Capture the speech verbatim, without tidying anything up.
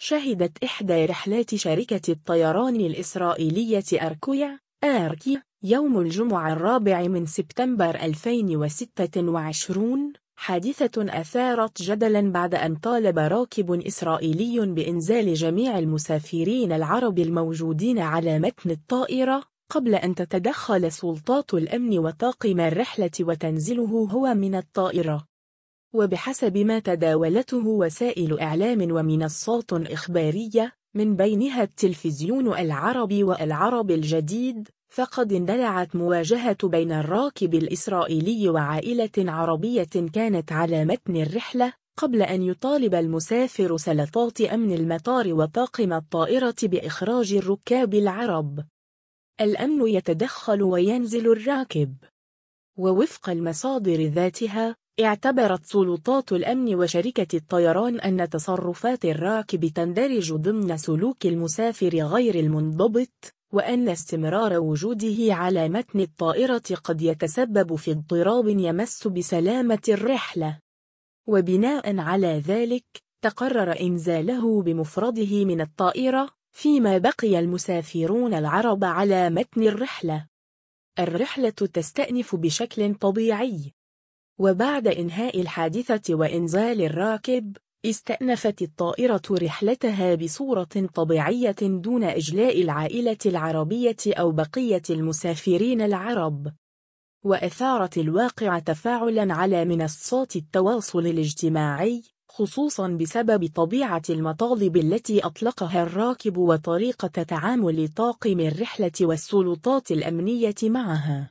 شهدت إحدى رحلات شركة الطيران الإسرائيلية أركويا آركيا يوم الجمعة الرابع من سبتمبر ألفين وستة وعشرين حادثة أثارت جدلاً بعد أن طالب راكب إسرائيلي بإنزال جميع المسافرين العرب الموجودين على متن الطائرة قبل أن تتدخل سلطات الأمن وطاقم الرحلة وتنزله هو من الطائرة. وبحسب ما تداولته وسائل إعلام ومنصات إخبارية من بينها التلفزيون العربي والعرب الجديد، فقد اندلعت مواجهة بين الراكب الإسرائيلي وعائلة عربية كانت على متن الرحلة قبل أن يطالب المسافر سلطات أمن المطار وطاقم الطائرة بإخراج الركاب العرب. الأمن يتدخل وينزل الراكب. ووفق المصادر ذاتها، اعتبرت سلطات الأمن وشركة الطيران أن تصرفات الراكب تندرج ضمن سلوك المسافر غير المنضبط، وأن استمرار وجوده على متن الطائرة قد يتسبب في اضطراب يمس بسلامة الرحلة. وبناء على ذلك، تقرر إنزاله بمفرده من الطائرة، فيما بقي المسافرون العرب على متن الرحلة. الرحلة تستأنف بشكل طبيعي. وبعد إنهاء الحادثة وإنزال الراكب، استأنفت الطائرة رحلتها بصورة طبيعية دون إجلاء العائلة العربية أو بقية المسافرين العرب. وأثارت الواقعة تفاعلاً على منصات التواصل الاجتماعي، خصوصاً بسبب طبيعة المطالب التي أطلقها الراكب وطريقة تعامل طاقم الرحلة والسلطات الأمنية معها.